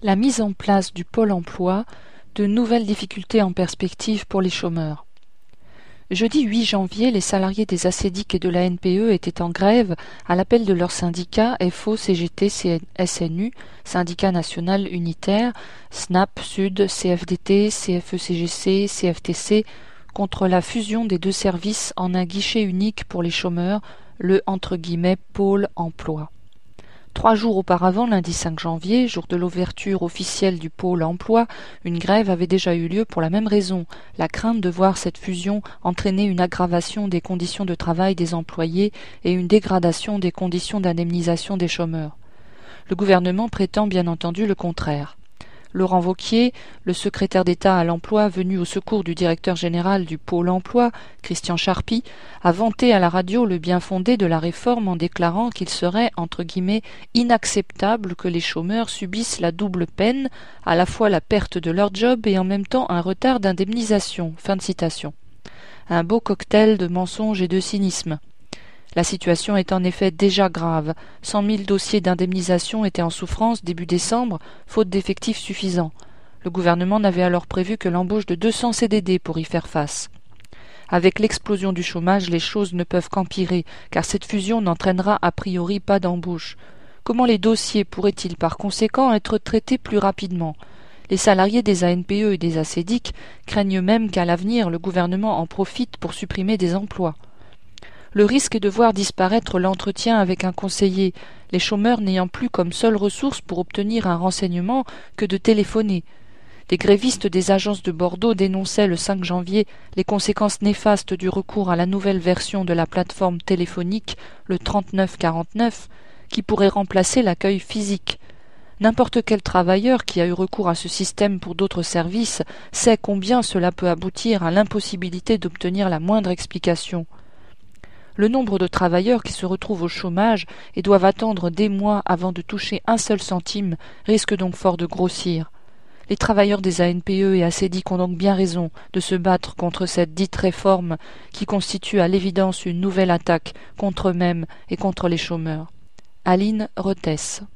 La mise en place du pôle emploi, de nouvelles difficultés en perspective pour les chômeurs. Jeudi 8 janvier, les salariés des ACEDIC et de la NPE étaient en grève à l'appel de leurs syndicats FO, CGT, SNU, Syndicat national unitaire, SNAP, Sud, CFDT, CFE-CGC, CFTC, contre la fusion des deux services en un guichet unique pour les chômeurs, le « pôle emploi ». 3 jours auparavant, lundi 5 janvier, jour de l'ouverture officielle du pôle emploi, une grève avait déjà eu lieu pour la même raison, la crainte de voir cette fusion entraîner une aggravation des conditions de travail des employés et une dégradation des conditions d'indemnisation des chômeurs. Le gouvernement prétend bien entendu le contraire. Laurent Wauquiez, le secrétaire d'État à l'emploi venu au secours du directeur général du pôle emploi, Christian Charpy, a vanté à la radio le bien-fondé de la réforme en déclarant qu'il serait, entre guillemets, inacceptable que les chômeurs subissent la double peine, à la fois la perte de leur job et en même temps un retard d'indemnisation. Fin de citation. Un beau cocktail de mensonges et de cynisme. La situation est en effet déjà grave. 100 000 dossiers d'indemnisation étaient en souffrance début décembre, faute d'effectifs suffisants. Le gouvernement n'avait alors prévu que l'embauche de 200 CDD pour y faire face. Avec l'explosion du chômage, les choses ne peuvent qu'empirer, car cette fusion n'entraînera a priori pas d'embauche. Comment les dossiers pourraient-ils par conséquent être traités plus rapidement ? Les salariés des ANPE et des ACEDIC craignent même qu'à l'avenir le gouvernement en profite pour supprimer des emplois. Le risque est de voir disparaître l'entretien avec un conseiller, les chômeurs n'ayant plus comme seule ressource pour obtenir un renseignement que de téléphoner. Des grévistes des agences de Bordeaux dénonçaient le 5 janvier les conséquences néfastes du recours à la nouvelle version de la plateforme téléphonique, le 3949, qui pourrait remplacer l'accueil physique. N'importe quel travailleur qui a eu recours à ce système pour d'autres services sait combien cela peut aboutir à l'impossibilité d'obtenir la moindre explication. Le nombre de travailleurs qui se retrouvent au chômage et doivent attendre des mois avant de toucher un seul centime risque donc fort de grossir. Les travailleurs des ANPE et ACEDIC ont donc bien raison de se battre contre cette dite réforme qui constitue à l'évidence une nouvelle attaque contre eux-mêmes et contre les chômeurs. Aline Rethès.